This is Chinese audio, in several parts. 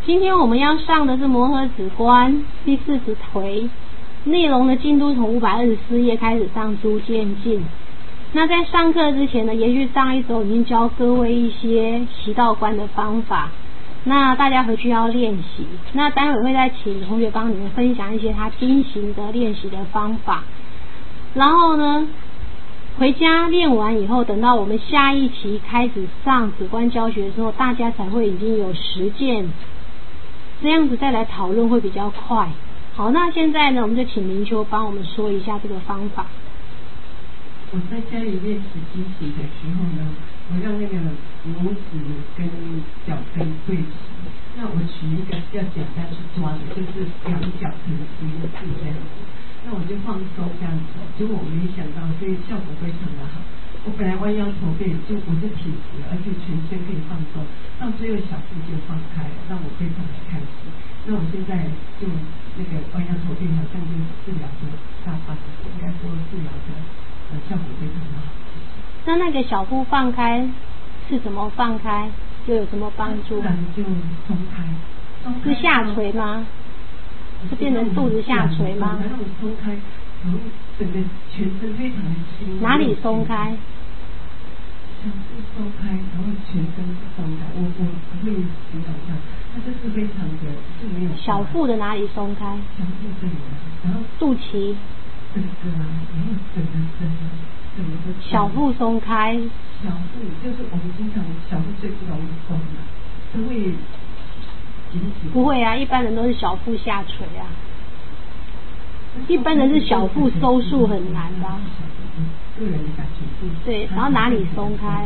今天我们要上的是摩诃止观第40回，内容的进度从524页开始上诸渐进。那在上课之前呢，延续上一周已经教各位一些习道观的方法，那大家回去要练习。那待会会再请同学帮你们分享一些他精行的练习的方法。然后呢，回家练完以后，等到我们下一期开始上止观教学的时候，大家才会已经有实践，这样子再来讨论会比较快。好，那现在呢，我们就请明秋帮我们说一下这个方法。 我在家里练习精行的时候呢，我让那个拇指跟脚跟对齐，那我取一个比较简单去抓的，就是两脚成一字这样子。那我就放松这样子，结果我没想到，所以效果非常的好。我本来弯腰驼背，我是挺直，而且全身可以放松，到最后小腹就放开了，让我非常的开心。那我现在就那个弯腰驼背，好像就是治疗的大法，应该说治疗的效果非常的好。 那个小腹放开是怎么放开？就有什么帮助？ 自然就松开。 是下垂吗？是变成肚子下垂吗？ 让我松开，然后整个全身非常的轻。 哪里松开？ 小腹松开，然后全身松开。我会形容一下，它就是非常的是没有。 小腹的哪里松开？ 小腹这里，然后肚脐。 整个啊，然后整个整个小腹松开。 小腹就是我们经常小腹最不容易松的，都会。 不会啊，一般人都是小腹下垂啊。一般人是小腹收束很难的。 个人的感觉是。 对，然后哪里松开？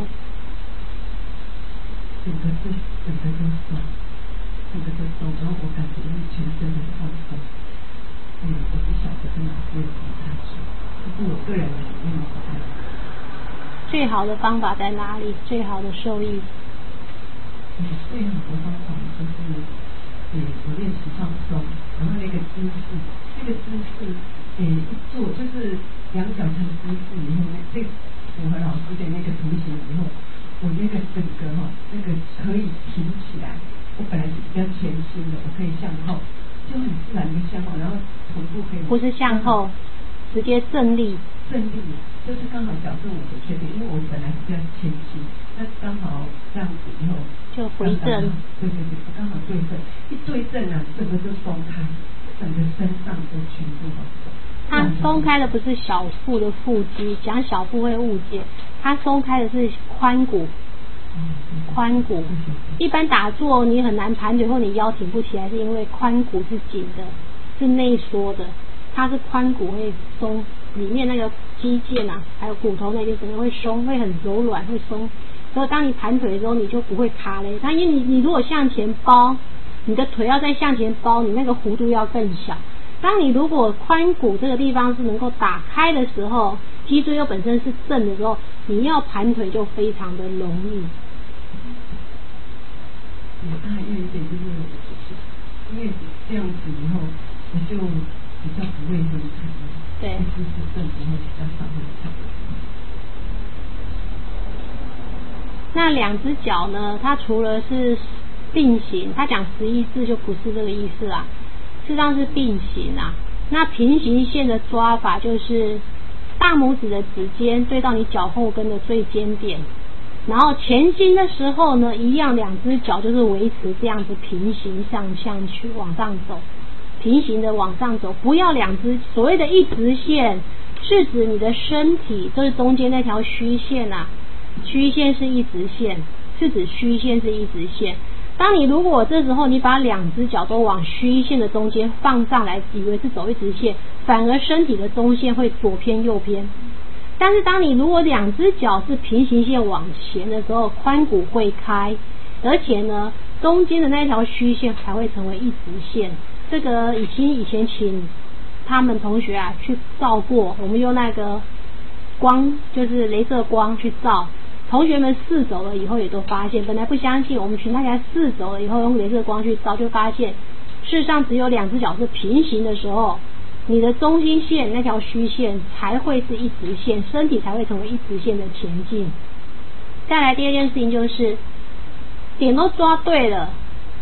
整个都松，然后我感觉全身很放松。我不晓得是哪边松开去，这是我个人的体验。 最好的方法在哪里？最好的受益。 最好的方法就是我练习放松，然后那个姿势，一做就是两脚成姿势以后，这符合老师的那个图形以后，我那个整个那个可以挺起来。我本来是比较前倾的，我可以向后，就很自然的向后，然后臀部可以。 不是向后，直接正立。 正立就是刚好矫正我的缺点，因为我本来是比较前倾，那刚好这样子以后。 就回正， 对，刚好对正，一对正啊，整个就松开，整个身上都全部放松。 它松开的不是小腹的腹肌，讲小腹会误解，它松开的是髋骨。髋骨，一般打坐你很难盘腿或你腰挺不起来，是因为髋骨是紧的，是内缩的，它是髋骨会松，里面那个肌腱啊，还有骨头那边整个会松，会很柔软，会松。所以当你盘腿的时候，你就不会卡嘞。它因为你如果向前包，你的腿要再向前包，你那个弧度要更小。当你如果髋骨这个地方是能够打开的时候，脊椎又本身是正的时候，你要盘腿就非常的容易。 我大约一点就是因为这样子以后，我就比较不会昏沉。 对。 就是正以后比较少昏沉。 那两只脚呢？它除了是并行，它讲11字就不是这个意思啦，事实上是并行啊。那平行线的抓法就是大拇指的指尖对到你脚后跟的最尖点，然后前进的时候呢，一样两只脚就是维持这样子平行向去往上走，平行的往上走，不要两只所谓的一直线，是指你的身体就是中间那条虚线啊。虚线是一直线，是指虚线是一直线。当你如果这时候你把两只脚都往虚线的中间放上来，以为是走一直线，反而身体的中线会左偏右偏。但是当你如果两只脚是平行线往前的时候，髋骨会开，而且呢中间的那条虚线才会成为一直线。这个以前请他们同学啊去照过，我们用那个光就是雷射光去照，同学们试走了以后也都发现，本来不相信，我们请大家试走了以后用雷射光去照，就发现事实上只有两只脚是平行的时候，你的中心线那条虚线才会是一直线，身体才会成为一直线的前进。再来第二件事情就是点都抓对了，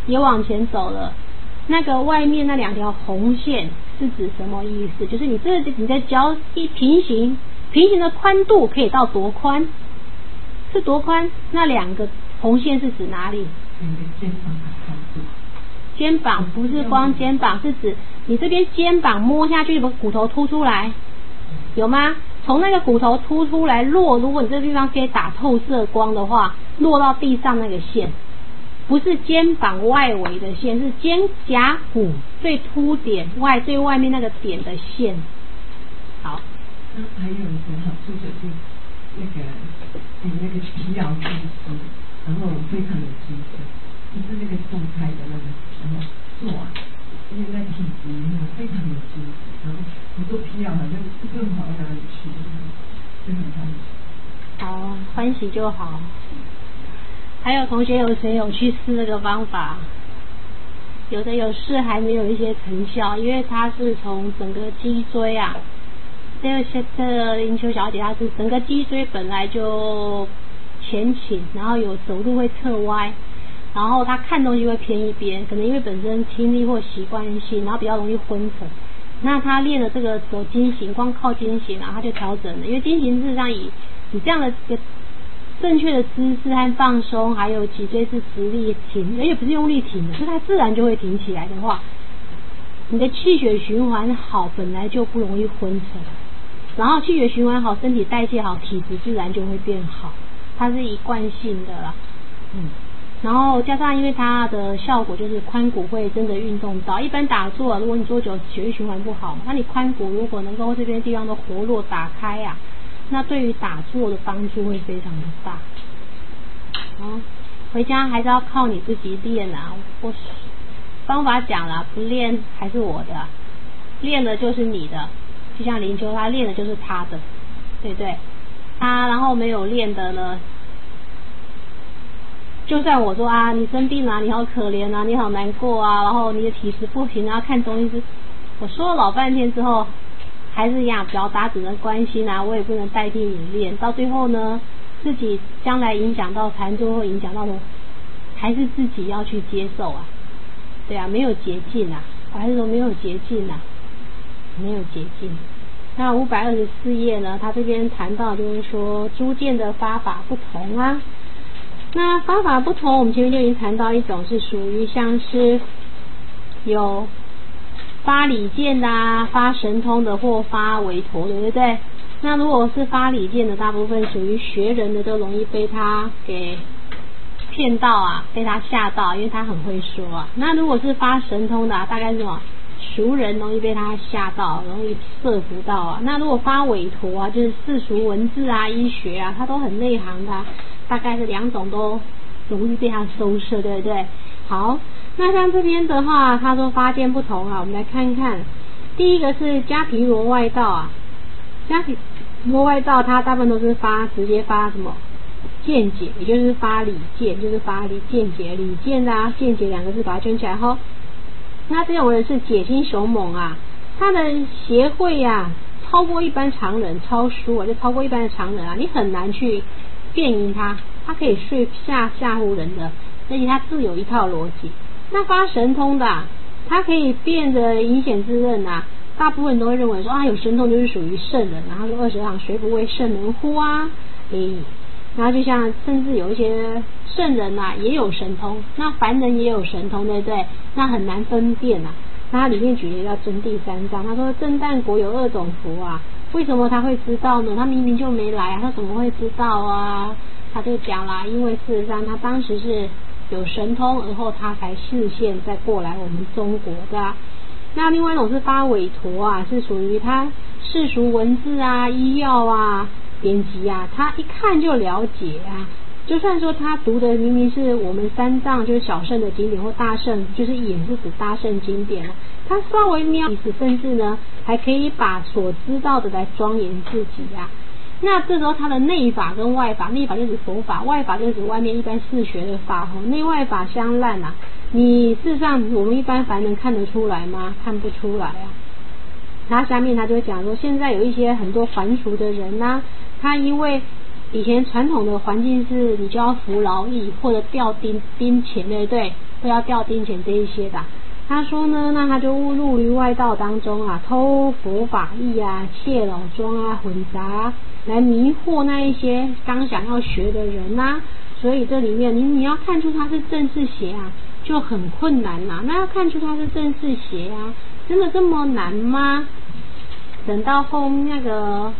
也往前走了。那个外面那2条红线是指什么意思？就是你的脚一平行的宽度可以到多宽？是多宽？那2个红线是指哪里？ 肩膀的宽度。 肩膀不是光肩膀，是指你这边肩膀摸下去，有骨头凸出来，有吗？从那个骨头凸出来落，如果你这个地方可以打透射光的话，落到地上那个线，不是肩膀外围的线，是肩胛骨最凸点最外面那个点的线。好， 那还有一个好处就是那个疲劳体质，然后非常有精神，就是那个动开的那个时候做啊，因为在体质里面非常有精神，然后很多疲劳好像不知道跑到哪里去，就很欢喜。 好，欢喜就好。还有同学有谁有去试这个方法？有的有试还没有一些成效，因为它是从整个脊椎啊，这个林秋小姐她是整个脊椎本来就前倾，然后有走路会侧歪，然后她看东西会偏一边，可能因为本身听力或习惯性，然后比较容易昏沉。那她练了这个走筋型，光靠筋型啊，她就调整了，因为筋型事实上以这样的一个正确的姿势和放松，还有脊椎是直立挺，而且不是用力挺的，所以它自然就会挺起来的话，你的气血循环好，本来就不容易昏沉，然后气血循环好，身体代谢好，体质自然就会变好，它是一贯性的啦。然后加上因为它的效果就是髋骨会真的运动到，一般打坐如果你做久血液循环不好，那你髋骨如果能够这边地方都活络打开啊，那对于打坐的帮助会非常的大。回家还是要靠你自己练啊，我方法讲了，不练还是我的，练的就是你的，就像林秋他练的就是他的，对不对？然后没有练的呢，就算我说啊你生病了，你好可怜啊，你好难过啊，然后你的体质不行啊，看中医师，我说了老半天之后还是一样，表达只能关心啊，我也不能代替你练，到最后呢自己将来影响到禅坐或影响到什么，还是自己要去接受啊，对啊，没有捷径啊，我还是说没有捷径啊，没有捷径。那524页呢，他这边谈到就是说诸剑的发法不同啊，那方法不同，我们前面就已经谈到一种是属于像是有发理见的啊，发神通的或发韦陀的，对不对？那如果是发理见的，大部分属于学人的都容易被他给骗到啊，被他吓到，因为他很会说啊。那如果是发神通的大概是什么？熟人容易被他吓到，容易摄服到啊。那如果发韦陀啊，就是世俗文字啊、医学啊，他都很内行的，大概是2种都容易被他收摄，对不对？好，那像这边的话，他说发剑不同啊，我们来看看。第一个是迦毗罗外道啊，迦毗罗外道他大部分都是直接发什么见解，也就是发理见，就是发理见解，理见啊见解2个字把它圈起来哈。那这种人是解心雄猛啊，他的协会啊超过一般常人，超书啊就超过一般的常人啊，你很难去辩赢他，他可以吓唬人的，而且他自有一套逻辑。那发神通的他可以变得隐显自认啊，大部分人都会认为说啊有神通就是属于圣人，然后说20行谁不为圣人乎啊，然后就像甚至有一些圣人啊也有神通，那凡人也有神通，对不对？那很难分辨啊。那他里面举例到真谛3章，他说正旦国有2种佛啊，为什么他会知道呢？他明明就没来啊，他怎么会知道啊？他就讲啦，因为事实上他当时是有神通，而后他才示现再过来我们中国的啊。那另外一种是发韦陀啊，是属于他世俗文字啊、医药啊、典籍啊，他一看就了解啊。就算说他读的明明是我们3藏就是小圣的经典，或大圣就是也是指大圣经典啊，他稍微瞄意思，甚至呢还可以把所知道的来庄严自己啊。那这时候他的内法跟外法，内法就是佛法，外法就是指外面一般世学的法，内外法相烂啊。你事实上我们一般凡人看得出来吗？看不出来啊。然后下面他就讲说，现在有一些很多还俗的人啊，他因为以前传统的环境是你就要服劳役或者吊钉钱，对不对？ 都要掉金钱这一些的。他说呢，那他就误入于外道当中啊，偷佛法义啊，窃老庄啊，混杂来迷惑那一些刚想要学的人啊。所以这里面你要看出他是正是邪啊，就很困难呐。那要看出他是正是邪啊，真的这么难吗？等到后面那个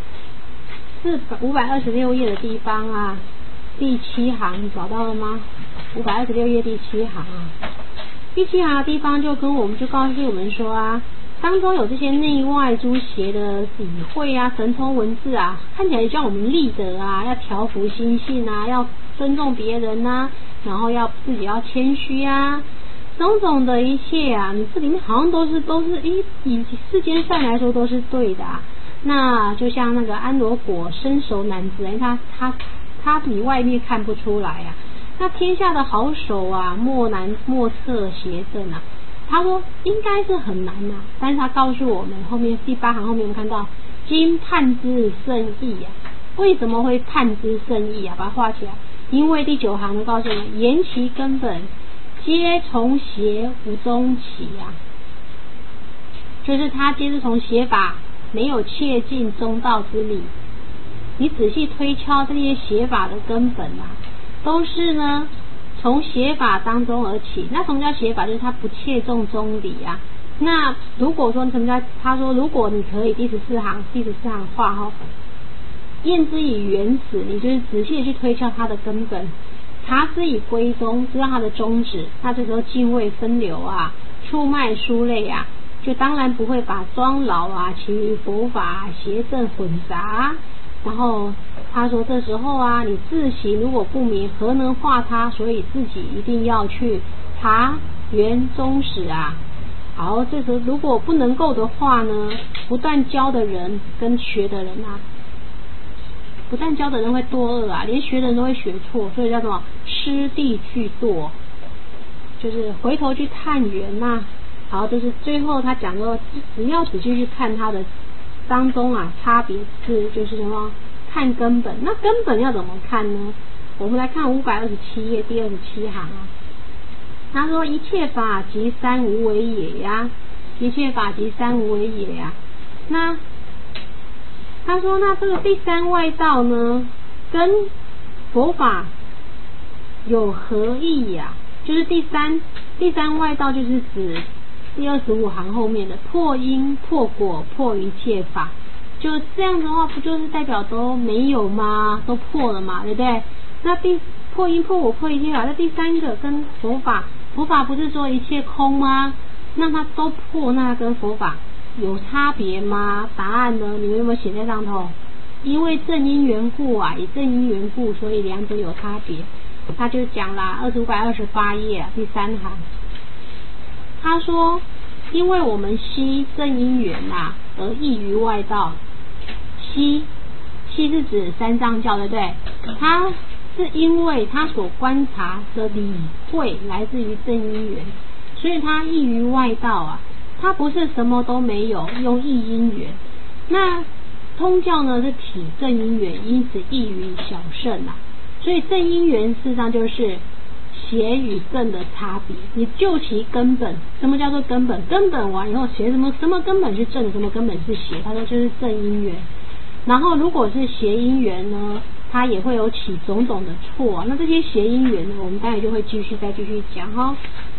526页的地方啊，第7行你找到了吗？526页第7行啊。第7行的地方就告诉我们说啊，当中有这些内外诸邪的理会啊、神通文字啊，看起来叫我们立德啊，要调伏心性啊，要尊重别人啊，然后自己要谦虚啊，种种的一切啊，你这里面好像都是以世间上来说都是对的啊。那就像那个安罗果身手难知，因为他你外面看不出来啊。那天下的好手啊，莫测邪正啊。他说应该是很难啊，但是他告诉我们后面第8行后面我们看到今判之甚易啊。为什么会判之甚易啊？把它画起来。因为第9行呢告诉我们，言其根本皆从邪无终起啊，就是他皆是从邪法，没有切近中道之理。你仔细推敲这些邪法的根本啊，都是呢从邪法当中而起。那什么叫邪法？就是他不切中中理啊。那如果说他说如果你可以第14行画哈，验之以原始，你就是仔细的去推敲它的根本，查之以归宗，知道它的宗旨。那这时候敬畏分流啊，触脉疏类啊，就当然不会把庄老啊、其余佛法啊、邪正混杂。然后他说这时候啊，你自行如果不明，何能化他？所以自己一定要去查原宗旨啊。好，这时候如果不能够的话呢，不断教的人跟学的人啊，不但教的人会堕恶啊，连学的人都会学错，所以叫什么失地去堕，就是回头去探源呐。好，就是最后他讲说，只要仔细去看他的当中啊，差别是就是什么？看根本。那根本要怎么看呢？我们来看527页第27行啊。他说一切法即三无为也呀，一切法即三无为也呀。那他说那这个第三外道呢，跟佛法有何异呀？就是第三外道就是指第25行后面的破因破果破一切法。就这样的话，不就是代表都没有吗？都破了嘛，对不对？那破因破果破一切法，那第三个跟佛法不是说一切空吗？那它都破，那跟佛法有差别吗？答案呢，你们有没有写在上头？因为正因缘故啊，以正因缘故，所以两者有差别。他就讲啦，528页第3行，他说，因为我们悉正因缘啊，而异于外道。悉是指三藏教，对不对？它是因为它所观察的理会来自于正因缘，所以它异于外道啊。它不是什么都没有，用异因缘。那通教呢是体正因缘，因此异于小圣啊。所以正因缘事实上就是邪与正的差别。你就其根本，什么叫做根本？根本完以后，邪什么根本是正，什么根本是邪？他说就是正因缘。然后如果是邪因缘呢，它也会有起种种的错啊。那这些邪因缘呢，我们待会就会继续讲哈。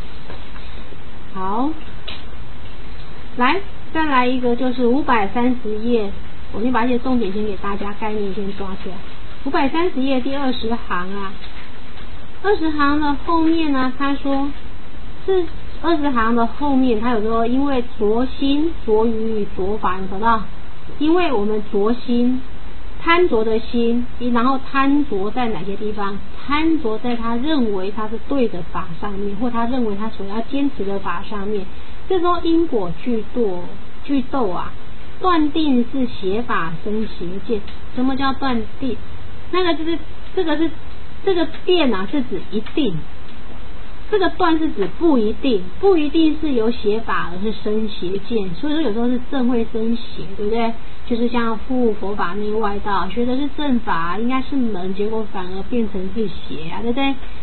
好，来再来一个，就是530页，我先把这些重点先给大家，概念先抓起来。530页第20行啊，20行的后面呢，他说是20行的后面，他有说因为着心着于着法，你知道？因为我们着心，贪着的心，然后贪着在哪些地方？贪着在他认为他是对的法上面，或他认为他所要坚持的法上面。这时候因果俱斗啊，断定是邪法生邪见。什么叫断定？那个就是这个定啊，是指一定。这个断是指不一定，不一定是由邪法而是生邪见，所以说有时候是正会生邪，对不对？就是像附佛法内外道，学的是正法，应该是门，结果反而变成是邪啊，对不对？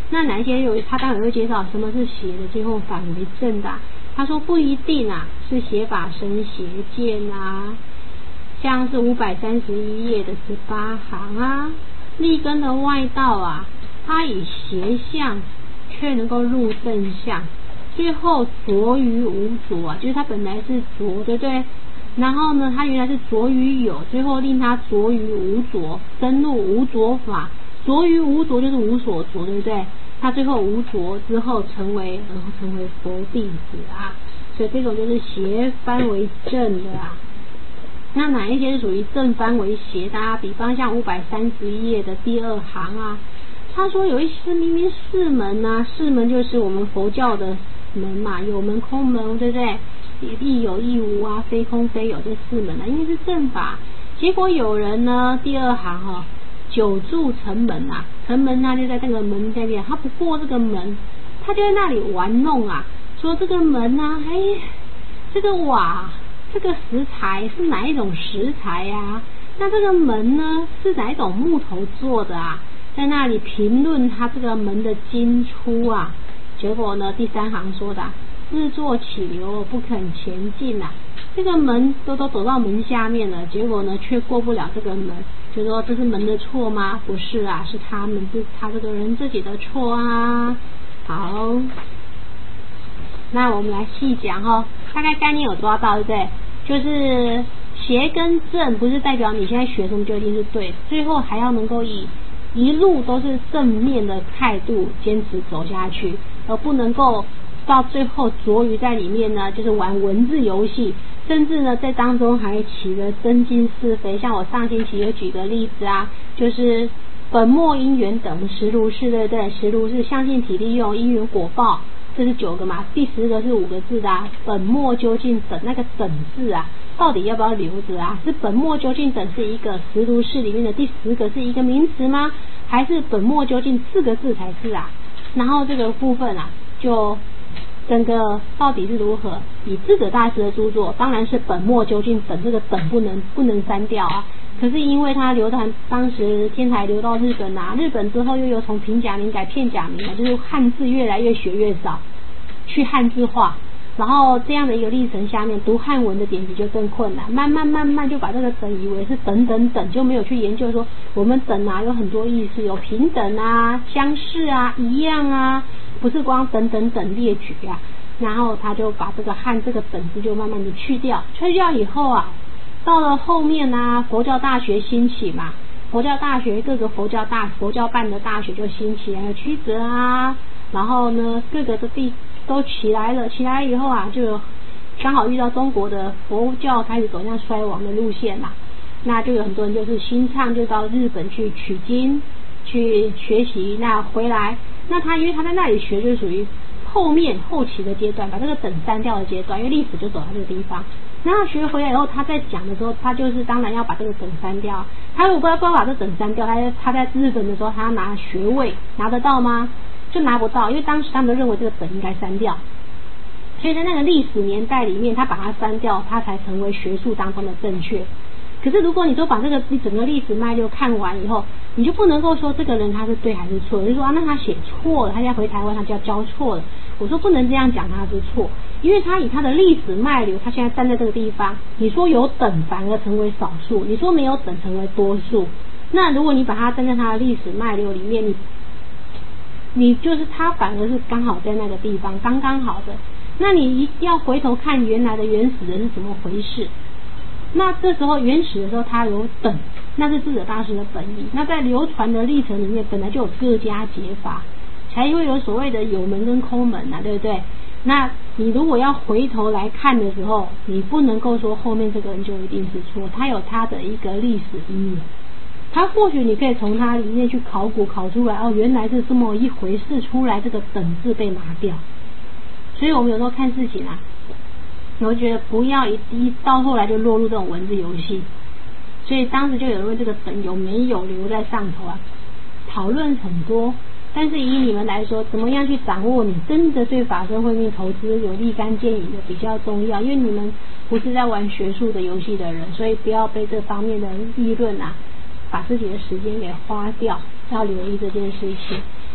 那哪一些有他当然会介绍什么是邪的，最后反为正的他说不一定啊，是邪法生邪见啊，像是531页的18行啊，立根的外道啊，他以邪相却能够入正相，最后着于无着啊，就是他本来是着，对不对？然后呢，他原来是着于有，最后令他着于无着，深入无着法。着于无着就是无所着，对不对？他最后无着之后成为佛弟子啊，所以这种就是邪翻为正的啊。那哪一些是属于正翻为邪的啊？比方像531页的第2行啊，他说有一些明明四门啊，四门就是我们佛教的门嘛，有门空门，对不对？亦有亦无啊，非空非有，这四门啊，因为是正法。结果有人呢，第2行久住城门啊，城门他就在那个门那边，他不过这个门，他就在那里玩弄啊，说这个门啊，这个瓦，这个石材是哪一种石材啊？那这个门呢是哪一种木头做的啊？在那里评论他这个门的精粗啊。结果呢，第3行说的日作起流不肯前进啊，这个门都走到门下面了，结果呢却过不了这个门，就说这是门的错吗？不是啊，是他这个人自己的错啊。好，那我们来细讲大概概念有抓到，对不对？就是邪跟正不是代表你现在学什么就一定是对的，最后还要能够以一路都是正面的态度坚持走下去，而不能够到最后着于在里面呢，就是玩文字游戏，甚至呢在当中还起了增进是非。像我上星期有举个例子啊，就是本末因缘等实如是，对不对？实如是相信体利用因缘果报，这是9个嘛，第10个是5个字的啊，本末究竟等，那个等字啊到底要不要留着啊？是本末究竟等是一个实如是里面的第10个是一个名词吗？还是本末究竟4个字才是啊？然后这个部分啊就整个到底是如何？以智者大师的著作，当然是本末究竟等，这个等不能删掉啊。可是因为他当时天才流到日本啊，日本之后又有从平假名改片假名啊，就是汉字越来越学越少，去汉字化。然后这样的一个历程下面，读汉文的典籍就更困难，慢慢就把这个等以为是等，就没有去研究说我们等啊有很多意思，有平等啊、相似啊、一样啊，不是光等列举啊。然后他就把这个汉这个等字就慢慢的去掉以后啊，到了后面啊，佛教大学兴起嘛，佛教大学各个佛教办的大学就兴起来了，曲折啊，然后呢各个的地都起来以后啊，就刚好遇到中国的佛教开始走向衰亡的路线嘛，那就有很多人就是新唱就到日本去取经去学习，那回来，那他因为他在那里学就属于后期的阶段，把这个等删掉的阶段，因为历史就走到这个地方。那他学回来以后，他在讲的时候，他就是当然要把这个等删掉。他如果不把这等删掉，他在日本的时候，他要拿学位拿得到吗？就拿不到，因为当时他们认为这个等应该删掉，所以在那个历史年代里面，他把它删掉，他才成为学术当中的正确。可是如果你都把这个整个历史脉络看完以后，你就不能够说这个人他是对还是错，就是说那他写错了，他要回台湾他就要交错了。我说不能这样讲他是错，因为他以他的历史脉络，他现在站在这个地方，你说有等反而成为少数，你说没有等成为多数。那如果你把他站在他的历史脉络里面，你就是他反而是刚好在那个地方刚刚好的，那你一定要回头看原来的原始的是怎么回事。那这时候原始的时候他有等，那是智者大师的本意。那在流传的历程里面本来就有各家解法，才会有所谓的有门跟空门啊，对不对？那你如果要回头来看的时候，你不能够说后面这个人就一定是错，他有他的一个历史因缘，他或许你可以从他里面去考古考出来，原来是这么一回事，出来这个等字被拿掉。所以我们有时候看事情啊，我觉得不要一到后来就落入这种文字游戏。所以当时就有人问这个等有没有留在上头啊，讨论很多。但是以你们来说，怎么样去掌握你真的对法身慧命投资有立竿见影的比较重要，因为你们不是在玩学术的游戏的人，所以不要被这方面的议论啊把自己的时间给花掉，要留意这件事情。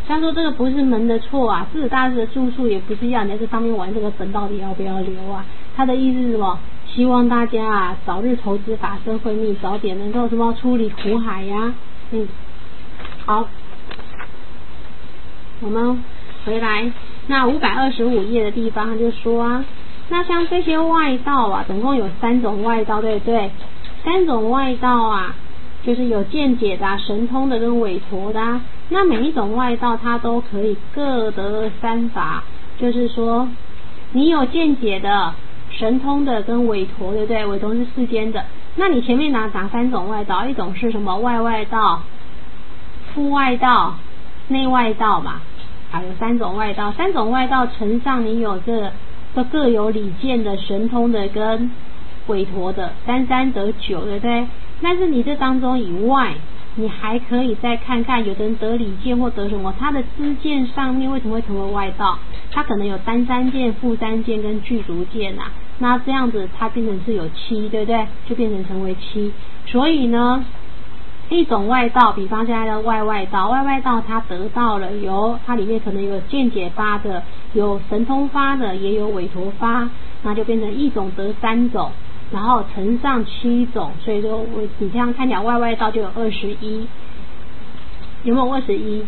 他说这个不是门的错啊，狮子大师的住宿也不是要你在这上面玩这个本到底要不要留啊？他的意思是什么？希望大家啊早日投资法身慧命，早点能够什么出离苦海呀。好，我们回来那525页的地方，他就说啊，那像这些外道啊，总共有3种外道，对不对？3种外道啊，就是有见解的、神通的跟韦陀的啊。那每一种外道它都可以各得3法，就是说你有见解的、神通的跟韦陀，对不对？韦陀是世间的。那你前面哪3种外道？一种是什么？外道、副外道、内外道嘛。还有3种外道，3种外道乘上你有这各有理见的、神通的跟韦陀的，3得9，对不对？但是你这当中以外，你还可以再看看，有的人得理见或得什么，他的知见上面为什么会成为外道？他可能有单三见、复三见跟具足见啊。那这样子它变成是有7，对不对？就变成为7。所以呢，一种外道，比方现在的外道它得到了它里面可能有见解发的，有神通发的，也有韦陀发，那就变成一种得3种，然后乘上7种，所以说你这样看起来外道就有21，有没有21？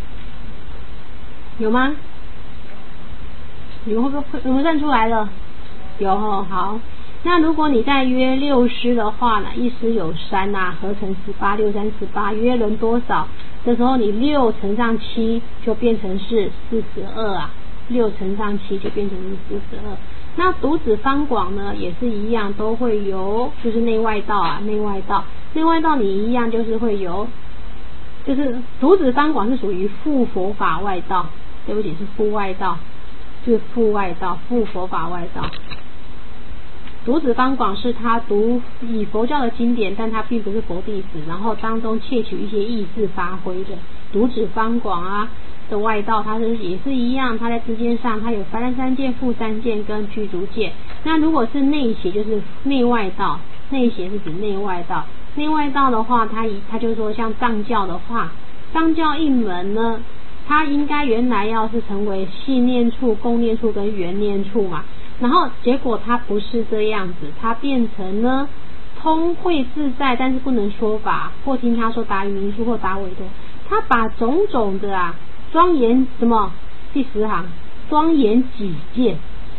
有吗？你们会不会有没有算出来了？有哦，好。那如果你再约6师的话呢，一师有3啊，合成18， 6、3、18，约人多少？这时候你6乘上7就变成是42啊，6乘上7就变成是42。那独子方广呢也是一样，都会有就是内外道啊，内外道你一样就是会有，就是独子方广是属于副佛法外道，对不起是副外道，就是副外道，副佛法外道。独子方广是他读以佛教的经典，但他并不是佛弟子，然后当中窃取一些意志发挥的。独子方广啊的外道，他也是一样，他在知见上他有单三见、复三见跟具足见。那如果是内邪就是内外道，内邪是指内外道。内外道的话，他就说像藏教的话，藏教一门呢，他应该原来要是成为信念处、共念处跟缘念处嘛。然后结果他不是这样子，他变成呢通会自在，但是不能说法，或听他说达于明处或达韦陀。他把种种的庄严什么第10行庄严己见，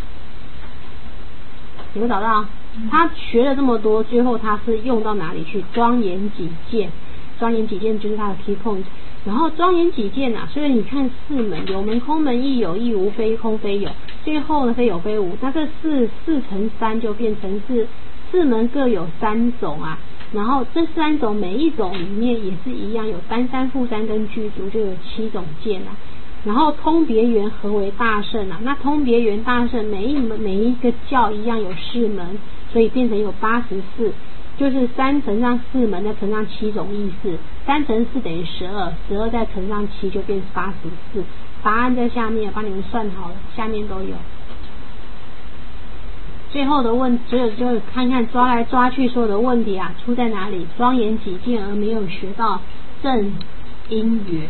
有没有找到？他学了这么多，最后他是用到哪里去？庄严己见，庄严己见就是他的 key point。然后庄严己见啊，所以你看4门，有门空门亦有亦无，非空非有，最后呢非有非无，那这4乘3就变成是4门各有3种啊。然后这3种每一种里面也是一样，有单三、复三跟具足，就有7种见啊。然后通别圆合为大乘啊，那通别圆大乘每一个教一样有4门，所以变成有84。就是3乘上4门再乘上7种意思，3乘4等于12， 12再乘上7就变84。答案在下面，帮你们算好了，下面都有。最后的就是看看抓来抓去所有的问题啊，出在哪里？庄严己见而没有学到正因缘。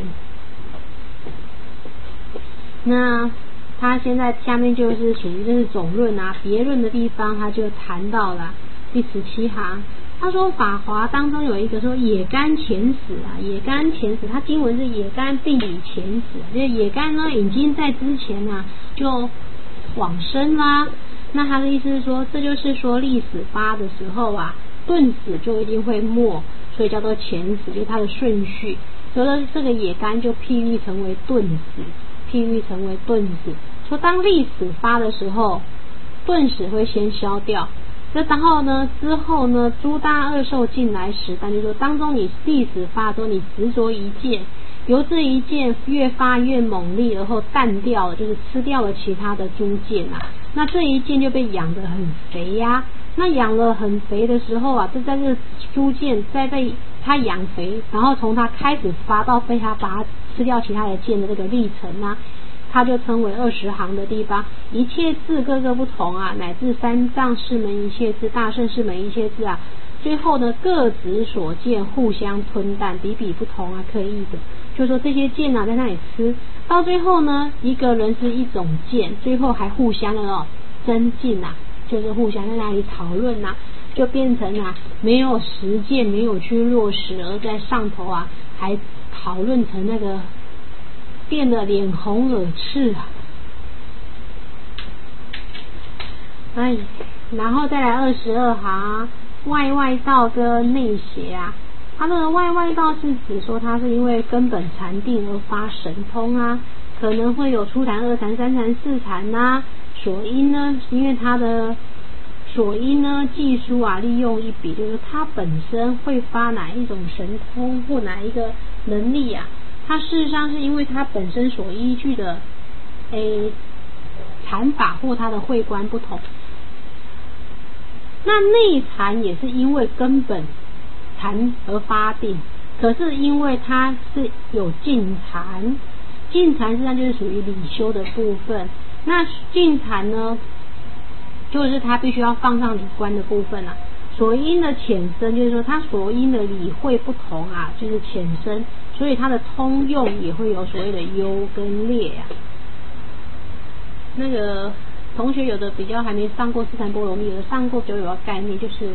那他现在下面就是属于就是总论啊，别论的地方他就谈到了第17行。他说法华当中有一个说野干前死啊，野干前死，他经文是野干并以前死，就是野干呢已经在之前啊就往生啦。那他的意思是说，这就是说历史发的时候啊，顿死就一定会没，所以叫做前死，就是它的顺序。所以这个野干就譬喻成为顿死，譬喻成为顿死。说当历史发的时候，顿死会先消掉。然后呢，之后呢，诸大恶兽进来时，但就是说当中你历史发的时候，你执着一件，由这一件越发越猛烈，然后淡掉了，就是吃掉了其他的诸件啊。那这一件就被养得很肥呀。那养了很肥的时候啊，就在这诸件再被它养肥，然后从它开始发到被它把它吃掉其他的件的这个历程啊。它就称为20行的地方，一切字各个不同啊，乃至三藏4门一切字、大乘4门一切字啊，最后呢各执所见，互相吞啖，比比不同啊，可以的。 就说这些剑啊在那里吃，到最后呢，一个人是一种剑，最后还互相的增进啊，就是互相在那里讨论啊，就变成啊没有实践，没有去落实，而在上头啊还讨论成那个变得脸红耳赤啊。哎，然后再来22行，外道跟内邪啊。它的外道是指说它是因为根本禅定而发神通啊，可能会有初禅、二禅、三禅、四禅啊。所因呢，因为它的所因呢，技书啊利用一笔，就是它本身会发哪一种神通或哪一个能力啊，它事实上是因为它本身所依据的禅法或它的慧观不同。那内禅也是因为根本禅而发定，可是因为它是有静禅，静禅实际上就是属于理修的部分。那静禅呢，就是它必须要放上理观的部分啊。所因的浅深，就是说它所因的理会不同啊，就是浅深，所以它的通用也会有所谓的优跟劣啊。那个同学有的比较还没上过四禅波罗蜜，有的上过比较有概念，就是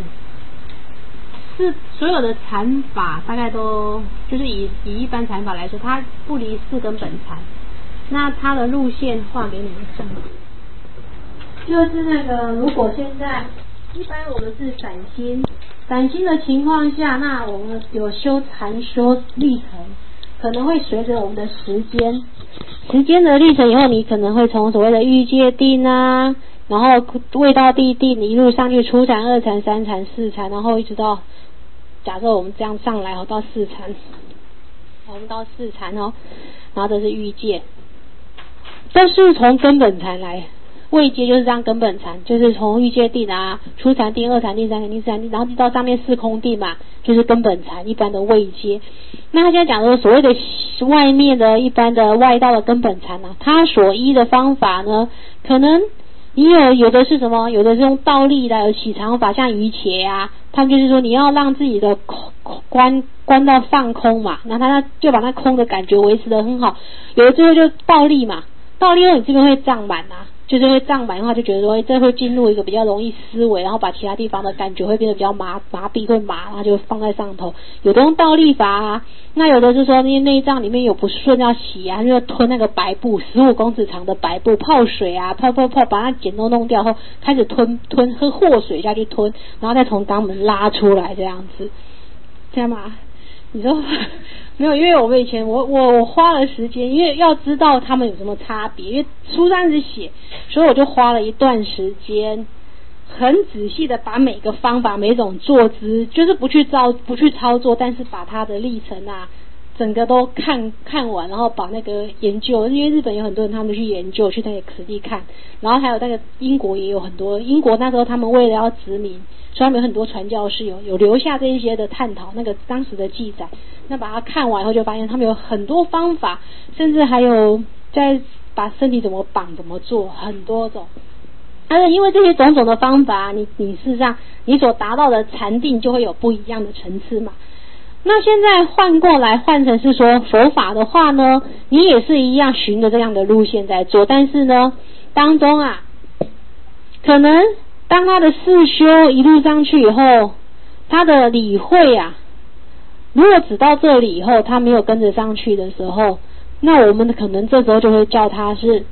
所有的禅法大概都就是以一般禅法来说，它不离四根本禅。那它的路线画给你们看，就是那个如果现在一般我们是散心的情况下，那我们有修禅修历程，可能会随着我们的时间的历程以后，你可能会从所谓的欲界定啊，然后味道地定一路上去初禅、二禅、三禅、四禅，然后一直到假设我们这样上来到四禅，我们到四禅然后这是欲界，这是从根本禅来，位阶就是这样根本禅，就是从欲界定啊，初禅定、二禅定、三禅定、四禅定，然后到上面四空定嘛，就是根本禅一般的位阶。那他现在讲的所谓的外面的一般的外道的根本禅啊，他所依的方法呢，可能你有的是什么？有的是用倒立的，有起长法，像瑜伽啊，他们就是说你要让自己的关到放空嘛，那他就把那空的感觉维持得很好。有的最后就倒立嘛，倒立后你这边会胀满啊，就是会胀满的话，就觉得说这会进入一个比较容易思维，然后把其他地方的感觉会变得比较麻痹，会麻，然后就放在上头。有的用倒立法啊，那有的是说那内脏里面有不顺要洗啊，就要吞那个白布，15公尺长的白布，泡水啊，泡，把那碱都弄掉后，开始吞喝祸水下去吞，然后再从肛门拉出来这样子，这样吗？你说没有，因为我们以前我花了时间，因为要知道他们有什么差别，因为书上是写，所以我就花了一段时间，很仔细的把每个方法、每种坐姿，就是不去操作，但是把它的历程啊，整个都看完，然后把那个研究，因为日本有很多人他们去研究，去那个实地看，然后还有那个英国也有很多，英国那时候他们为了要殖民，所以他们有很多传教士有留下这一些的探讨，那个当时的记载，那把它看完以后就发现他们有很多方法，甚至还有在把身体怎么绑怎么做很多种。但是因为这些种种的方法，你事实上你所达到的禅定就会有不一样的层次嘛。那现在换成是说佛法的话呢，你也是一样循着这样的路线在做，但是呢当中啊，可能当他的四修一路上去以后，他的理会啊，如果只到这里以后他没有跟着上去的时候，那我们可能这时候就会叫他是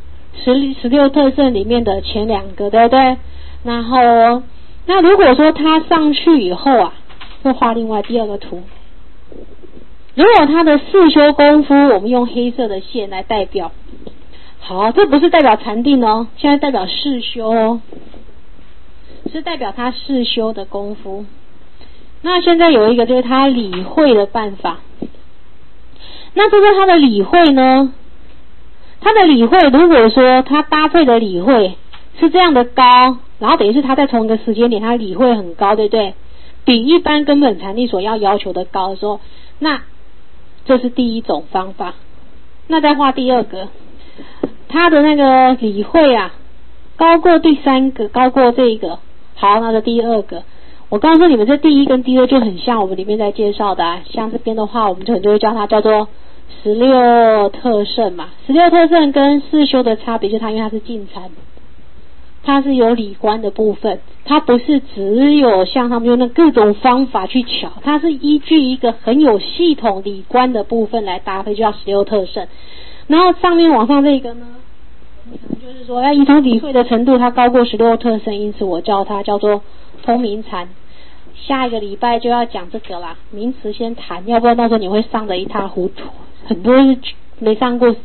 16特胜里面的前2个，对不对？然后那如果说他上去以后啊，会画另外第2个图。如果他的四修功夫，我们用黑色的线来代表。好，这不是代表禅定哦，现在代表四修哦，是代表他四修的功夫。那现在有一个就是他理会的办法。那这个他的理会呢？他的理会如果说他搭配的理会是这样的高，然后等于是他在同一个时间点他理会很高，对不对？比一般根本禅定所要求的高的时候，那这是第一种方法。那再画第2个，他的那个理会啊高过第3个，高过这个。好，那是第2个。我告诉你们，这第1跟第2就很像我们里面在介绍的啊，像这边的话我们就会叫它叫做 16特胜嘛。16特胜跟四修的差别就是因为它是进禅，它是有理观的部分，它不是只有像他们用那各种方法去巧，它是依据一个很有系统理观的部分来搭配，就叫16特胜。然后上面往上这个呢，就是说要依从理会的程度，它高过16特胜，因此我叫它叫做通明禅。下一个礼拜就要讲这个啦，名词先谈，要不然到时候你会上得一塌糊涂。很多人没上过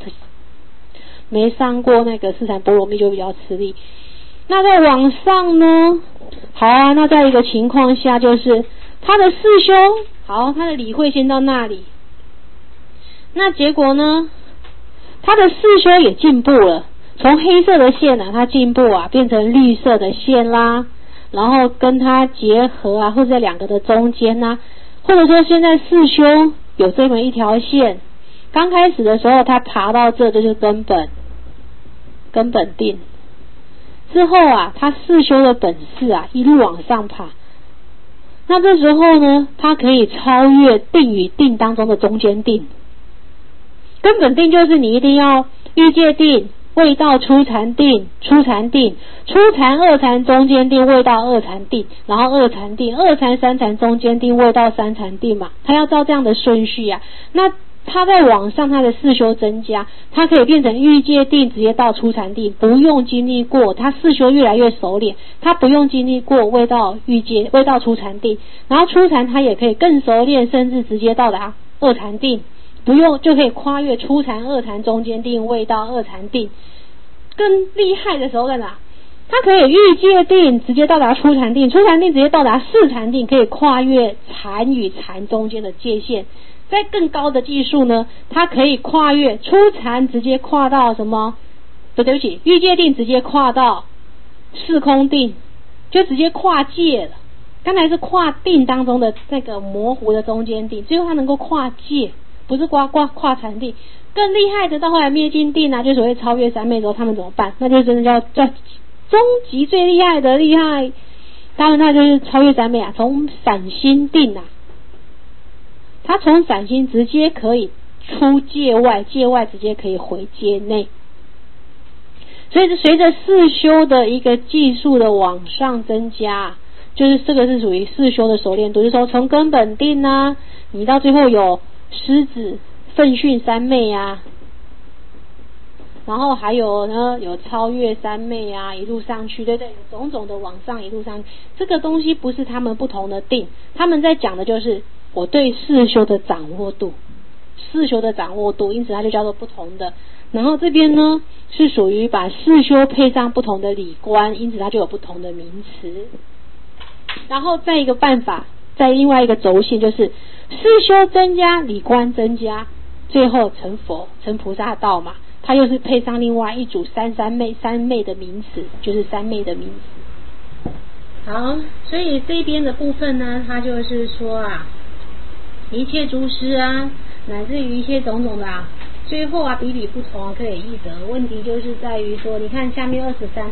那个四禅波罗蜜就比较吃力。那在往上呢，好啊，那在一个情况下就是他的四修，好，他的理会先到那里，那结果呢，他的四修也进步了，从黑色的线啊，它进步啊，变成绿色的线啦，然后跟它结合啊，或者在两个的中间啊，或者说现在四修有这么一条线，刚开始的时候他爬到这就是根本定，之后啊他四修的本事啊一路往上爬，那这时候呢他可以超越定与定当中的中间定。根本定就是你一定要欲界定、未到初禅定、初禅定、初禅二禅中间定、未到二禅定，然后二禅定、二禅三禅中间定、未到三禅定嘛，他要照这样的顺序啊。那他在往上他的四修增加，他可以变成欲界定直接到初禅定，不用经历过，他四修越来越熟练，他不用经历过未到初禅定，然后初禅他也可以更熟练，甚至直接到达二禅定，不用就可以跨越初禅、二禅中间定、未到二禅定。更厉害的时候在哪？他可以欲界定直接到达初禅定，初禅定直接到达四禅定，可以跨越禅与禅中间的界限。在更高的技术呢，它可以跨越初禅直接跨到什么？对不起，欲界定直接跨到四空定，就直接跨界了。刚才是跨定当中的那个模糊的中间定，最后它能够跨界，不是跨禅定。更厉害的到后来灭尽定啊，就所谓超越三昧的时候，他们怎么办？那就真的叫终极最厉害的厉害，当然那就是超越三昧啊，从散心定啊。他从散心直接可以出界外，界外直接可以回界内，所以随着四修的一个技术的往上增加，就是这个是属于四修的熟练度，就是说从根本定啊，你到最后有狮子、奋训三昧啊，然后还有呢有超越三昧啊，一路上去，对不对？有种种的往上一路上，这个东西不是他们不同的定，他们在讲的就是我对四修的掌握度，因此它就叫做不同的。然后这边呢是属于把四修配上不同的理观，因此它就有不同的名词。然后再一个办法，在另外一个轴线就是四修增加，理观增加，最后成佛成菩萨道嘛，它又是配上另外一组三昧的名词，就是三昧的名词。好，所以这边的部分呢，它就是说啊，一切诸师啊，乃至于一切种种的啊，最后啊比理不同可以易得。问题就是在于说，你看下面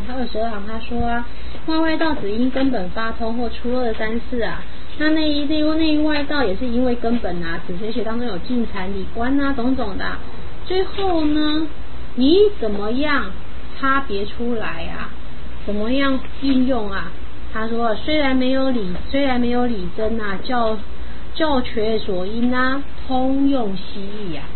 22行他说啊，外道只因根本发通或初二三四啊，那内外道也是因为根本啊，指哲学当中有进禅理观啊种种的啊，最后呢你怎么样差别出来啊，怎么样应用啊？他说虽然没有理真啊，教缺所因啊，通用西义啊，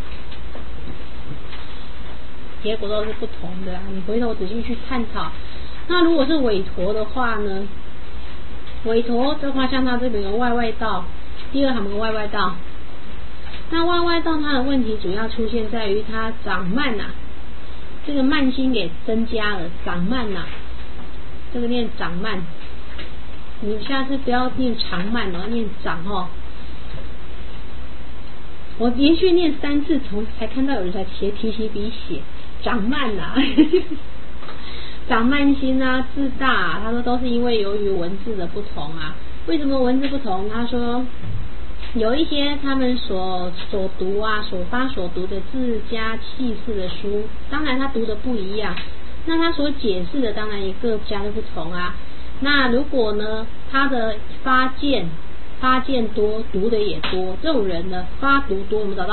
结果都是不同的啊。你回头仔细去探讨。那如果是韦陀的话呢，韦陀的话像他这边有外道，第二行有外道。那外道它的问题主要出现在于它长慢啊，这个慢心给增加了，长慢啊，这个念长慢，你下次不要念长慢哦，念长哦。我连续念3次，才看到有人在提起笔写长慢啊长慢心啊，自大啊，他说都是因为由于文字的不同啊。为什么文字不同？他说有一些他们所读啊，所读的自家气势的书，当然他读的不一样，那他所解释的当然也各家的不同啊。那如果呢他的发见多，读的也多，这种人呢发读多，我们找到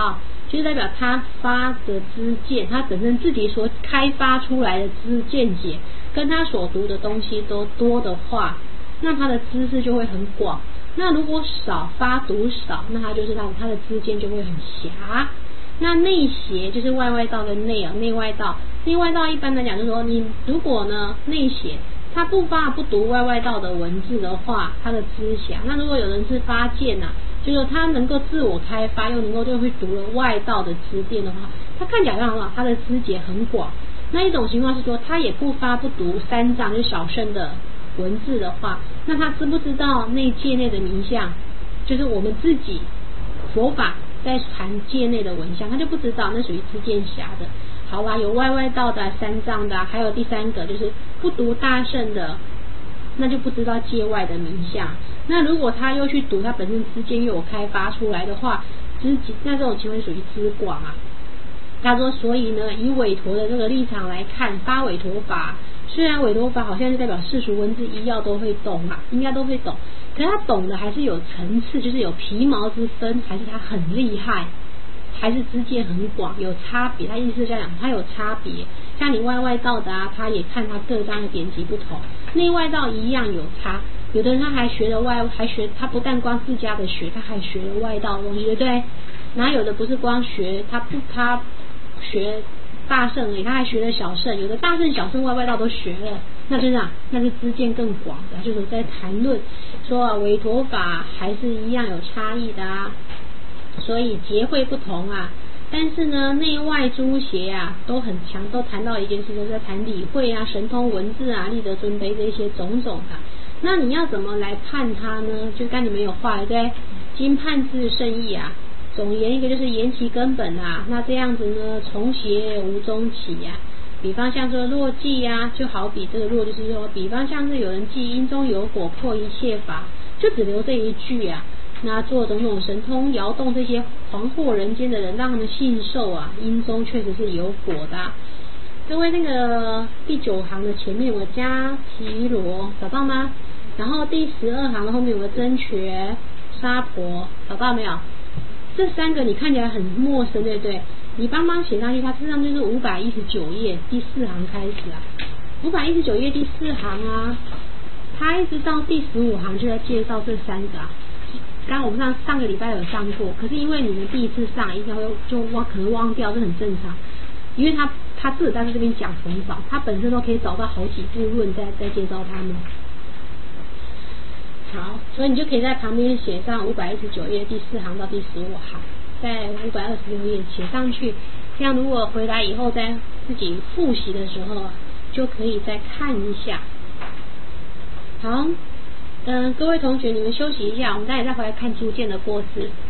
就是代表他发的知见，他本身自己所开发出来的见解，跟他所读的东西都多的话，那他的知识就会很广。那如果少，发读少，那他就是他的知见就会很狭。那内邪就是外道跟内外道。内外道一般来讲就是说，你如果呢内邪，他不读外道的文字的话，他的知狭。那如果有人是发见啊，就是他能够自我开发，又能够就会读了外道的知见的话，他看起来很好，他的知解很广。那一种情况是说，他也不读三藏就是小乘的文字的话，那他知不知道内界内的名相，就是我们自己佛法在谈界内的文相，他就不知道，那属于知见狭的。好啦，有外道的三藏的，还有第三个就是不读大乘的，那就不知道界外的名相。那如果他又去读，他本身知见又有开发出来的话，那这种情况属于知广啊。他说，所以呢，以韦陀的这个立场来看，发韦陀法，虽然韦陀法好像是代表世俗文字医药都会懂啊，应该都会懂，可是他懂的还是有层次，就是有皮毛之分，还是他很厉害，还是知见很广，有差别。他意思是这样讲，他有差别。像你外道的啊，他也看他各章的典籍不同，内外道一样有差。有的人他还学了他不但光自家的学，他还学了外道的东西，对不对？哪有的不是光学，他学大乘而已，他还学了小乘，有的大乘小乘外道都学了，那就是那是知见更广的，就是在谈论说韦陀法还是一样有差异的啊，所以结会不同啊。但是呢，内外诸邪啊都很强，都谈到一件事，就是在谈理会啊、神通文字啊、立德尊卑这些种种的。那你要怎么来判它呢？就刚你们有画对不对？经判字圣意啊，总言一个就是言其根本啊。那这样子呢，从邪无终起啊。比方像说若记啊，就好比这个若就是说，比方像是有人记因中有果破一切法，就只留这一句啊。那做种种神通摇动这些惶惑人间的人，让他们信受啊，因中确实是有果的啊。各位那个第9行的前面有个迦毗罗，找到吗？然后第12行的后面有个真觉沙婆，找到没有？这三个你看起来很陌生，对不对？你帮忙写上去，它事实上就是519页第4行开始啊。519页第4行啊，它一直到第15行就在介绍这三个啊。刚我们上个礼拜有上过，可是因为你们第一次上，一定会可能忘掉，这很正常。因为他自己在这边讲很少，他本身都可以找到好几部论在介绍他们。好，所以你就可以在旁边写上519页第4行到第15行，在526页写上去，这样如果回来以后在自己复习的时候就可以再看一下。好，各位同学，你们休息一下，我们待会再回来看逐渐的过失。